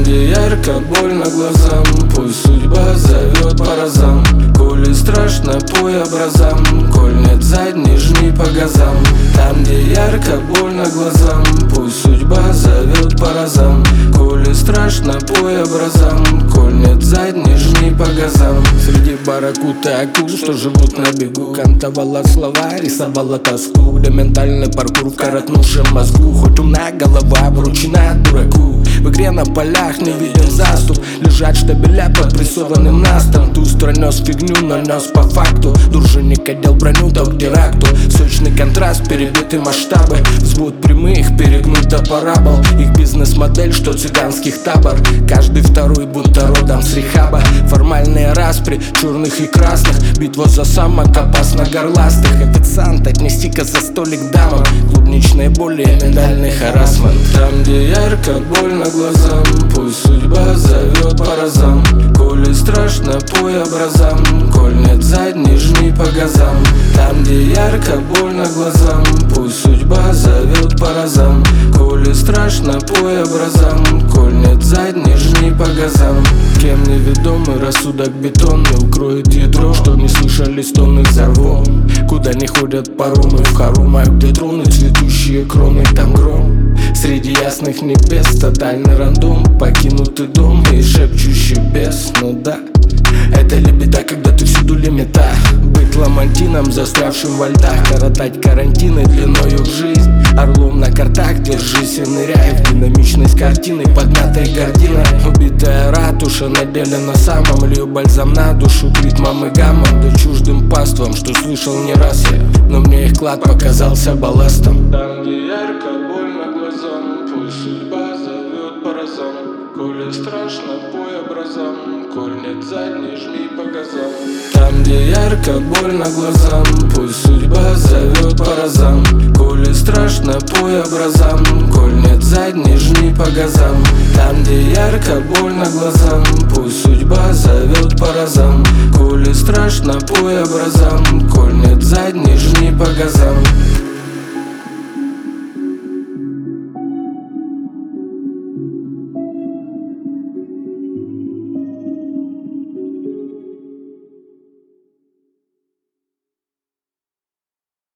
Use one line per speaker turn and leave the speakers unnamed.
где ярко, больно глазам, пусть судьба зовет по разам. Коли страшно, пой образам, коль нет задней, жми по газам. Там, где ярко, больно глазам, пусть судьба зовет по разам. Коли страшно, пой образам, коль нет задней, жми по газам. Среди барракуд и акул, что живут на бегу, кантовала слова, рисовала тоску. Да ментальный паркур в коротнувшем мозгу, хоть умна голова вручена дураку. В игре на полях не виден заступ, лежат штабеля под прессованным настом. Туз нес фигню, но нес по факту. Дружинник одел броню, дал к теракту. Сочный контраст, перебиты масштабы. Взвод прямых, перегнут до парабол. Их бизнес-модель, что цыганских табор. Каждый второй будто родом с рехаба. Формальные распри, черных и красных. Битва за самок, опасно горластых. Официант, отнести-ка за столик дамам. Клубничные боли, ментальный харассмент. Там, где ярко, больно глазам, пусть судьба зовет по разам. Коли страшно, пой образам, коль нет задней, жми по газам. Там, где ярко, больно глазам, пусть судьба зовет по разам. Коли страшно, пой образам, коль нет задней, жми по газам. Кем неведомый рассудок бетонный укроет ядро, что не слышали стоны за рвом. Куда не ходят паромы в хорумах, где троны, цветущие кроны, там гром. Среди ясных небес тотальный рандом, покинутый дом и шепчущий бес. Ну да, это ли беда, когда ты всюду лимита? Быть ламантином, застрявшим во льдах, коротать карантины длиною в жизнь. Орлом на картах, держись и ныряй в динамичность картины, поднятой гординой. Убитая ратуша на деле на самом, лью бальзам на душу к ритмам и гаммам, да чуждым паствам, что слышал не раз я, но мне их клад показался балластом. Там, где ярко, больно глазам, пусть судьба зовет по разам. Коли страшно, пой образам, коль нет задней, жми по газам. Там, где ярко, больно глазам, пусть судьба зовет по разам. Коли страшно, пой образам, коль нет задней, жми по газам. Там, где ярко, больно глазам, пусть судьба зовет по разам. Коли страшно, пой образам, коль нет задней, жми по газам.